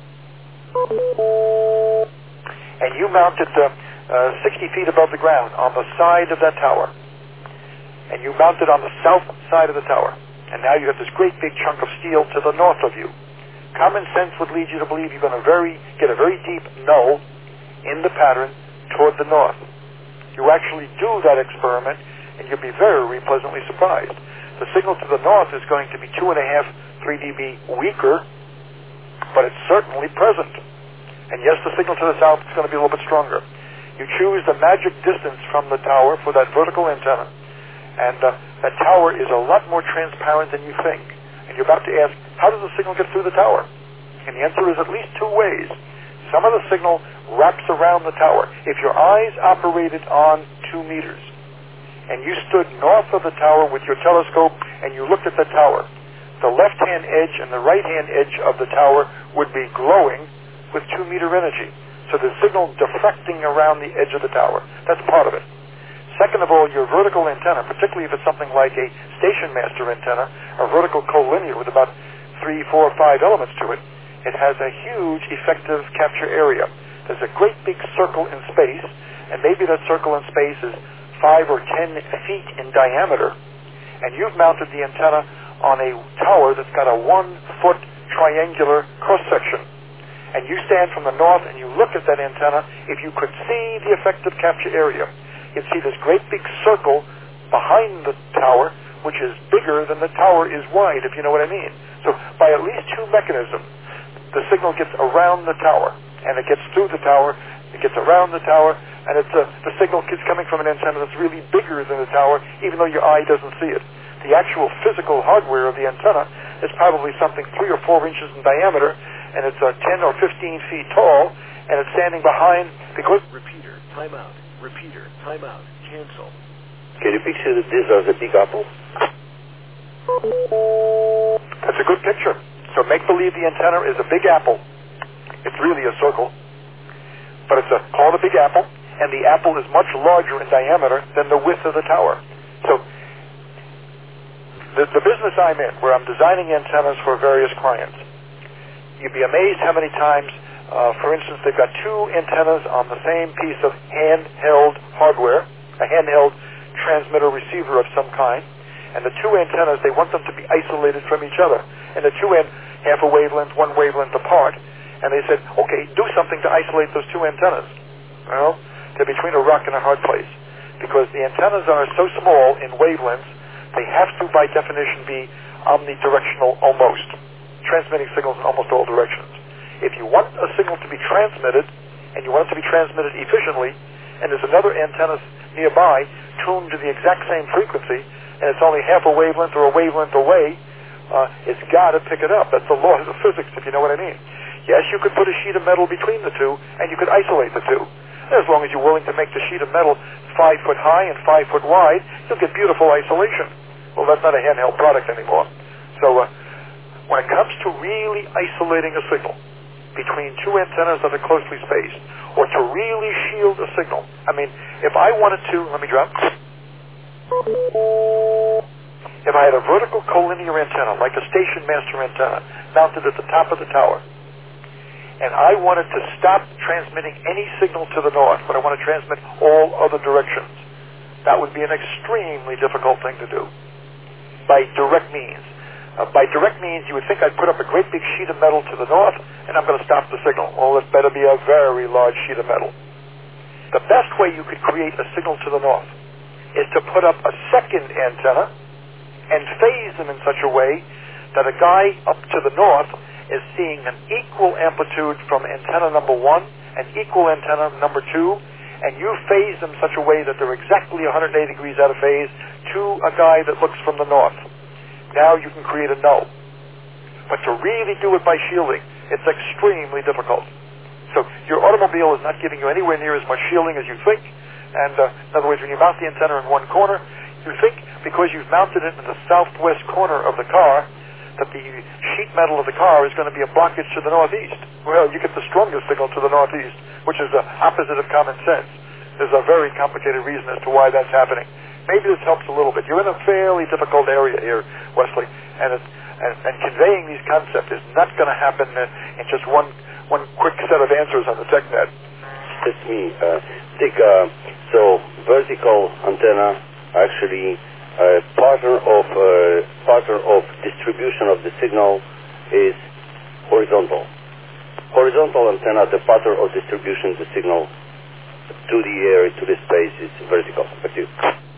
And you mount it uh, uh, sixty feet above the ground on the side of that tower. And you mount it on the south side of the tower. And now you have this great big chunk of steel to the north of you. Common sense would lead you to believe you're going to very get a very deep no in the pattern toward the north. You actually do that experiment, and you'll be very pleasantly surprised. The signal to the north is going to be two and a half, three dB weaker, but it's certainly present. And yes, the signal to the south is going to be a little bit stronger. You choose the magic distance from the tower for that vertical antenna, and uh, that tower is a lot more transparent than you think. And you're about to ask, how does the signal get through the tower? And the answer is at least two ways. Some of the signal wraps around the tower. If your eyes operated on two meters, and you stood north of the tower with your telescope and you looked at the tower, the left-hand edge and the right-hand edge of the tower would be glowing with two-meter energy. So the signal diffracting around the edge of the tower. That's part of it. Second of all, your vertical antenna, particularly if it's something like a station master antenna, a vertical collinear with about three, four, five elements to it, it has a huge effective capture area. There's a great big circle in space, and maybe that circle in space is five or ten feet in diameter, and you've mounted the antenna on a tower that's got a one-foot triangular cross-section. And you stand from the north and you look at that antenna, if you could see the effective capture area, you'd see this great big circle behind the tower, which is bigger than the tower is wide, if you know what I mean. So by at least two mechanisms, the signal gets around the tower, and it gets through the tower, it gets around the tower, And it's uh, the signal is coming from an antenna that's really bigger than the tower, even though your eye doesn't see it. The actual physical hardware of the antenna is probably something three or four inches in diameter, and it's uh, ten or fifteen feet tall, and it's standing behind because... Repeater, timeout. Repeater, timeout. Cancel. Can you picture that this as a big apple? That's a good picture. So make believe the antenna is a big apple. It's really a circle, but it's a, called a big apple, and the apple is much larger in diameter than the width of the tower. So the, the business I'm in, where I'm designing antennas for various clients, you'd be amazed how many times, uh, for instance, they've got two antennas on the same piece of handheld hardware, a handheld transmitter receiver of some kind, and the two antennas, they want them to be isolated from each other. And the two end half a wavelength, one wavelength apart. And they said, okay, do something to isolate those two antennas. Well, they're between a rock and a hard place. Because the antennas are so small in wavelengths, they have to, by definition, be omnidirectional almost, transmitting signals in almost all directions. If you want a signal to be transmitted, and you want it to be transmitted efficiently, and there's another antenna nearby tuned to the exact same frequency, and it's only half a wavelength or a wavelength away, uh, it's got to pick it up. That's the laws of physics, if you know what I mean. Yes, you could put a sheet of metal between the two, and you could isolate the two. As long as you're willing to make the sheet of metal five foot high and five foot wide, you'll get beautiful isolation. Well, that's not a handheld product anymore. So uh, when it comes to really isolating a signal between two antennas that are closely spaced, or to really shield a signal, I mean, if I wanted to, let me drop. If I had a vertical collinear antenna, like a station master antenna, mounted at the top of the tower, and I wanted to stop transmitting any signal to the north, but I want to transmit all other directions, that would be an extremely difficult thing to do by direct means. Uh, by direct means, you would think I'd put up a great big sheet of metal to the north, and I'm going to stop the signal. Well, it better be a very large sheet of metal. The best way you could create a signal to the north is to put up a second antenna and phase them in such a way that a guy up to the north is seeing an equal amplitude from antenna number one and equal antenna number two, and you phase them in such a way that they're exactly one hundred eighty degrees out of phase to a guy that looks from the north. Now you can create a null. But to really do it by shielding, it's extremely difficult. So your automobile is not giving you anywhere near as much shielding as you think, and uh, in other words, when you mount the antenna in one corner, you think because you've mounted it in the southwest corner of the car, that the sheet metal of the car is going to be a blockage to the northeast. Well, you get the strongest signal to the northeast, which is the opposite of common sense. There's a very complicated reason as to why that's happening. Maybe this helps a little bit. You're in a fairly difficult area here, Wesley, and, it's, and, and conveying these concepts is not going to happen in just one one quick set of answers on the TechNet. That's me. Uh, Dick, uh, so vertical antenna actually Uh, pattern of uh, pattern of distribution of the signal is horizontal. Horizontal antenna, the pattern of distribution of the signal to the area, to the space, is vertical. Back to you.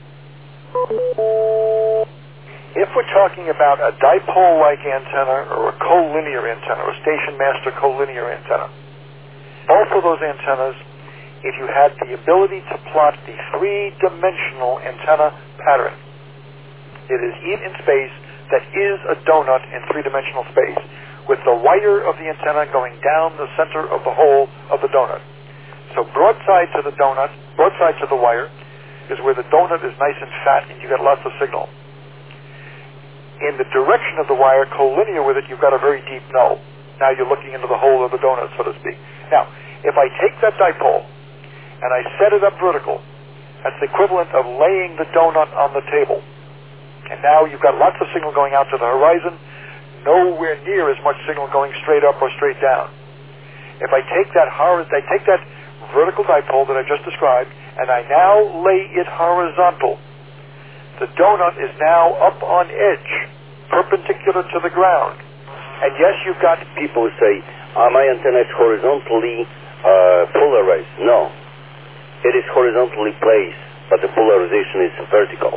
If we're talking about a dipole-like antenna or a collinear antenna, or a station master collinear antenna, both of those antennas, if you had the ability to plot the three-dimensional antenna pattern, it is in space that is a donut in three-dimensional space, with the wire of the antenna going down the center of the hole of the donut. So broadside to the donut, broadside to the wire, is where the donut is nice and fat and you get lots of signal. In the direction of the wire, collinear with it, you've got a very deep null. Now you're looking into the hole of the donut, so to speak. Now, if I take that dipole and I set it up vertical, that's the equivalent of laying the donut on the table. And now you've got lots of signal going out to the horizon, nowhere near as much signal going straight up or straight down. If I take that hor- I take that vertical dipole that I just described, and I now lay it horizontal, the donut is now up on edge, perpendicular to the ground. And yes, you've got... People say, uh, my antenna is horizontally uh, polarized. No. It is horizontally placed, but the polarization is vertical.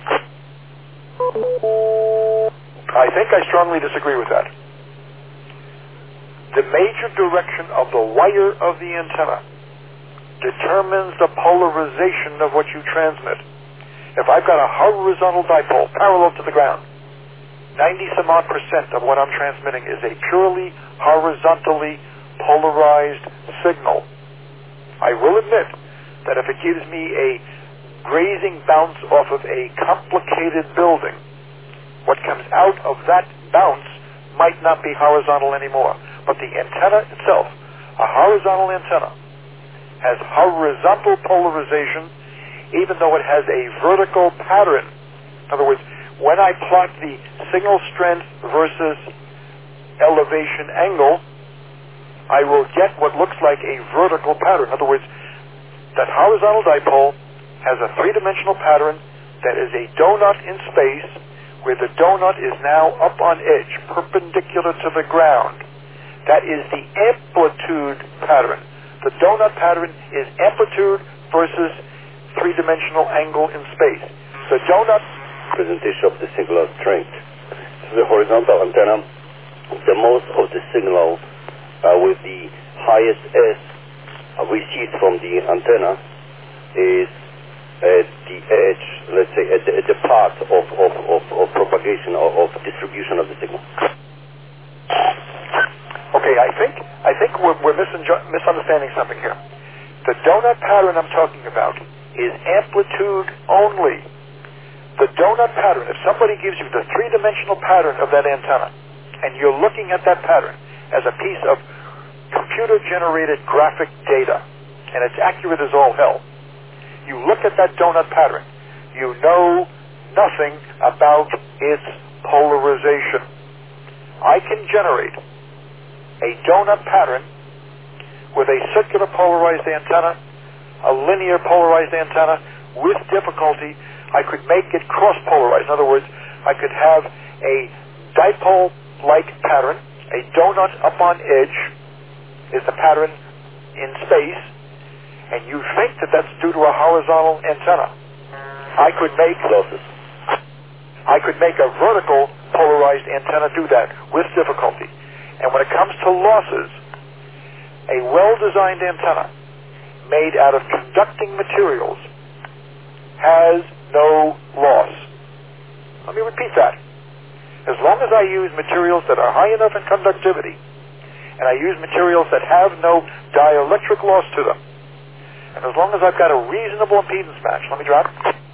I think I strongly disagree with that. The major direction of the wire of the antenna determines the polarization of what you transmit. If I've got a horizontal dipole parallel to the ground, ninety some odd percent of what I'm transmitting is a purely horizontally polarized signal. I will admit that if it gives me a grazing bounce off of a complicated building, what comes out of that bounce might not be horizontal anymore. But the antenna itself, a horizontal antenna, has horizontal polarization even though it has a vertical pattern. In other words, when I plot the signal strength versus elevation angle, I will get what looks like a vertical pattern. In other words, that horizontal dipole has a three-dimensional pattern that is a donut in space, where the donut is now up on edge, perpendicular to the ground. That is the amplitude pattern. The donut pattern is amplitude versus three-dimensional angle in space. The donut presentation of the signal strength. So the horizontal antenna, the most of the signal uh, with the highest S uh, received from the antenna is at the edge, let's say at the, at the path of, of, of, of propagation or of distribution of the signal. Okay, I think I think we're, we're misunjo- misunderstanding something here. The donut pattern I'm talking about is amplitude only. The donut pattern, if somebody gives you the three-dimensional pattern of that antenna, and you're looking at that pattern as a piece of computer-generated graphic data, and it's accurate as all hell, you look at that donut pattern, you know nothing about its polarization. I can generate a donut pattern with a circular polarized antenna, a linear polarized antenna. With difficulty, I could make it cross-polarized. In other words, I could have a dipole-like pattern. A donut up on edge is the pattern in space, and you think that that's due to a horizontal antenna. I could make losses. I could make a vertical polarized antenna do that with difficulty. And when it comes to losses, a well-designed antenna made out of conducting materials has no loss. Let me repeat that. As long as I use materials that are high enough in conductivity, and I use materials that have no dielectric loss to them, and as long as I've got a reasonable impedance match, let me drop.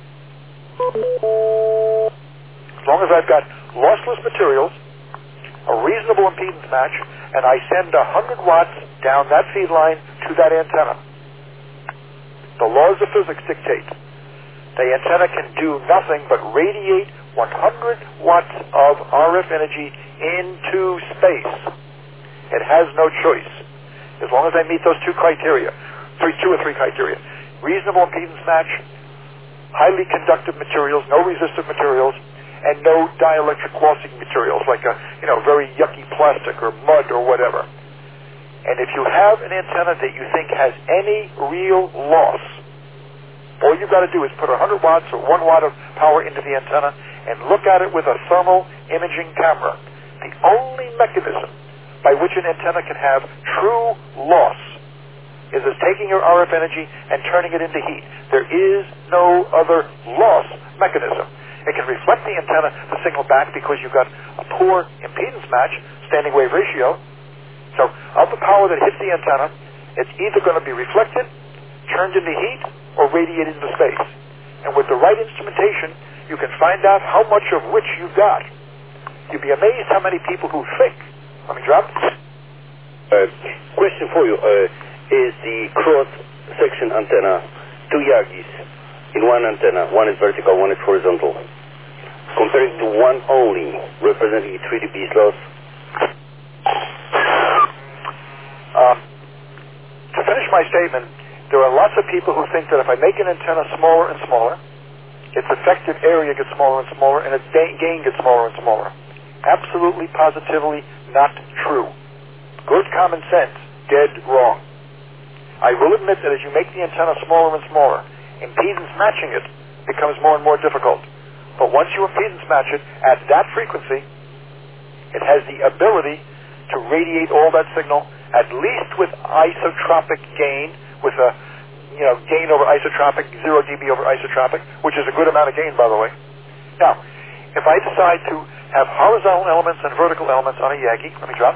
As long as I've got lossless materials, a reasonable impedance match, and I send one hundred watts down that feed line to that antenna, the laws of physics dictate the antenna can do nothing but radiate one hundred watts of R F energy into space. It has no choice. As long as I meet those two criteria, three, two or three criteria, reasonable impedance match, highly conductive materials, no resistive materials, and no dielectric lossing materials like a, you know, very yucky plastic or mud or whatever. And if you have an antenna that you think has any real loss, all you've got to do is put one hundred watts or one watt of power into the antenna and look at it with a thermal imaging camera. The only mechanism by which an antenna can have true loss is as taking your R F energy and turning it into heat. There is no other loss mechanism. It can reflect the antenna, the signal back, because you've got a poor impedance match, standing wave ratio. So of the power that hits the antenna, it's either going to be reflected, turned into heat, or radiated into space. And with the right instrumentation, you can find out how much of which you've got. You'd be amazed how many people who think. Let me drop. Uh, question for you. Uh, is the cross-section antenna two Yagis in one antenna? One is vertical, one is horizontal. Comparing to one only, representing three dBs loss? Uh, to finish my statement, there are lots of people who think that if I make an antenna smaller and smaller, its effective area gets smaller and smaller, and its gain gets smaller and smaller. Absolutely, positively not true. Good common sense, dead wrong. I will admit that as you make the antenna smaller and smaller, impedance matching it becomes more and more difficult. But once you impedance match it at that frequency, it has the ability to radiate all that signal, at least with isotropic gain, with a you know, gain over isotropic, zero dB over isotropic, which is a good amount of gain, by the way. Now, if I decide to have horizontal elements and vertical elements on a Yagi, let me drop.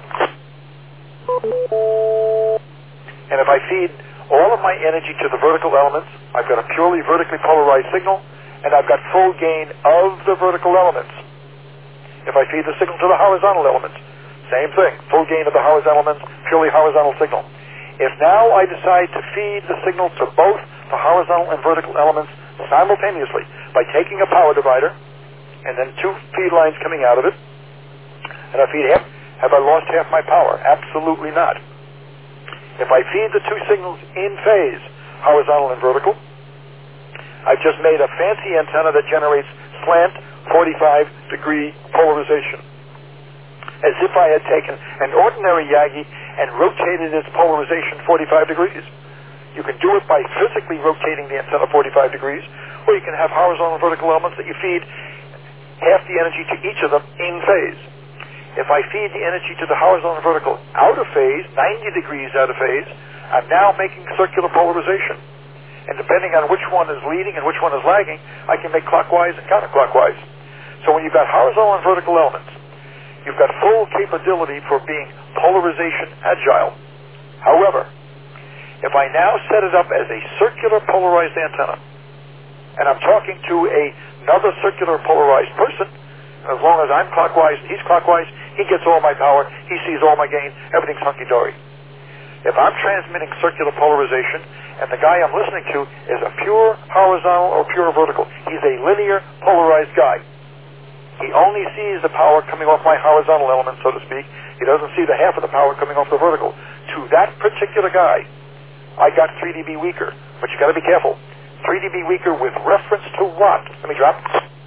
And if I feed all of my energy to the vertical elements, I've got a purely vertically polarized signal, and I've got full gain of the vertical elements. If I feed the signal to the horizontal elements, same thing, full gain of the horizontal elements, purely horizontal signal. If now I decide to feed the signal to both the horizontal and vertical elements simultaneously by taking a power divider and then two feed lines coming out of it, and I feed half, have I lost half my power? Absolutely not. If I feed the two signals in phase, horizontal and vertical, I've just made a fancy antenna that generates slant forty-five degree polarization. As if I had taken an ordinary Yagi and rotated its polarization forty-five degrees. You can do it by physically rotating the antenna forty-five degrees, or you can have horizontal and vertical elements that you feed half the energy to each of them in phase. If I feed the energy to the horizontal and vertical out of phase, ninety degrees out of phase, I'm now making circular polarization. And depending on which one is leading and which one is lagging, I can make clockwise and counterclockwise. So when you've got horizontal and vertical elements, you've got full capability for being polarization agile. However, if I now set it up as a circular polarized antenna, and I'm talking to a, another circular polarized person, as long as I'm clockwise and he's clockwise, he gets all my power, he sees all my gain, everything's hunky-dory. If I'm transmitting circular polarization, and the guy I'm listening to is a pure horizontal or pure vertical, he's a linear polarized guy. He only sees the power coming off my horizontal element, so to speak. He doesn't see the half of the power coming off the vertical. To that particular guy, I got three dB weaker, but you got to be careful. three dB weaker with reference to what? Let me drop.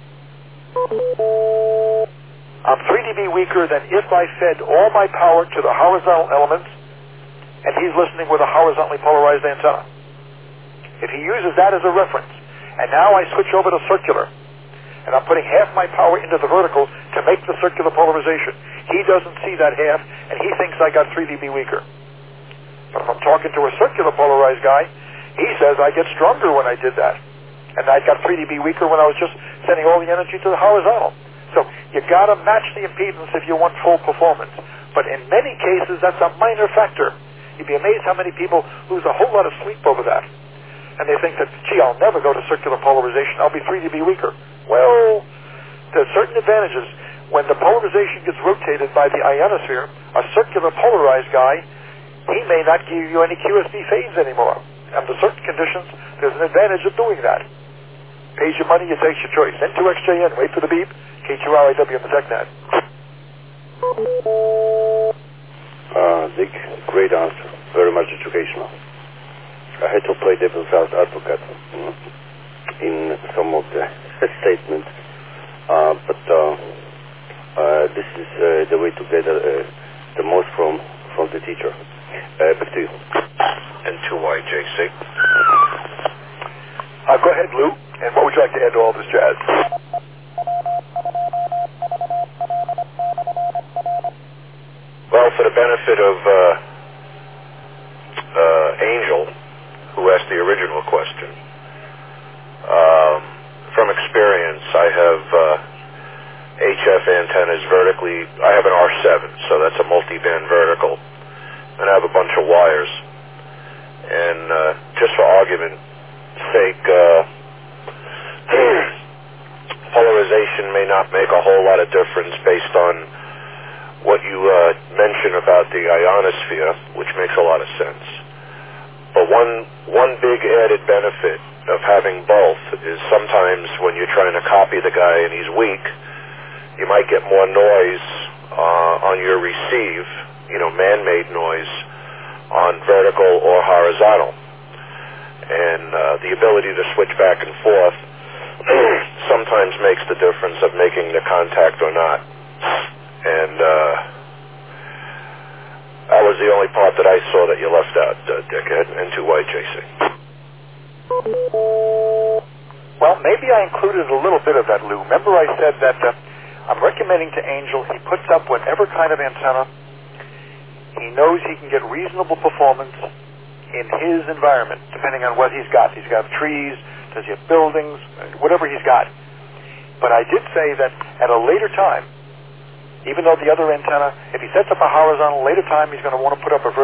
I'm three dB weaker than if I fed all my power to the horizontal elements, and he's listening with a horizontally polarized antenna. If he uses that as a reference, and now I switch over to circular, and I'm putting half my power into the vertical to make the circular polarization, he doesn't see that half, and he thinks I got three dB weaker. But if I'm talking to a circular polarized guy, he says I get stronger when I did that. And I got three dB weaker when I was just sending all the energy to the horizontal. So you got to match the impedance if you want full performance. But in many cases, that's a minor factor. You'd be amazed how many people lose a whole lot of sleep over that. And they think that, gee, I'll never go to circular polarization. I'll be three dB weaker. Well, there's certain advantages. When the polarization gets rotated by the ionosphere, a circular polarized guy, he may not give you any Q S B fades anymore. Under certain conditions, there's an advantage of doing that. Pays your money, you take your choice. N two X J N, wait for the beep. K two R I W on the TechNet. Uh, Dick, great answer. Very much educational. I had to play devil's advocate mm, in some of the statements, uh, but uh, uh, this is uh, the way to get uh, the most from from the teacher. Uh, back to you. N two Y J C. Uh, go ahead, Lou. And what would you like to add to all this jazz? Well, for the benefit of uh, uh, Angel, who asked the original question, um, from experience, I have uh, H F antennas vertically. I have an R seven, so that's a multi-band vertical, and I have a bunch of wires. And uh, just for argument's sake, uh, polarization may not make a whole lot of difference based on what you uh, mention about the ionosphere, which makes a lot of sense. But one one big added benefit of having both is sometimes when you're trying to copy the guy and he's weak, you might get more noise uh, on your receive, you know, man-made noise on vertical or horizontal. And uh, the ability to switch back and forth sometimes makes the difference of making the contact or not. And uh, that was the only part that I saw that you left out, uh, Dickhead, N two Y J C. Well, maybe I included a little bit of that, Lou. Remember I said that uh, I'm recommending to Angel he puts up whatever kind of antenna. He knows he can get reasonable performance in his environment, depending on what he's got. He's got trees, does he have buildings, whatever he's got. But I did say that at a later time, even though the other antenna, if he sets up a horizontal, later time he's going to want to put up a vertical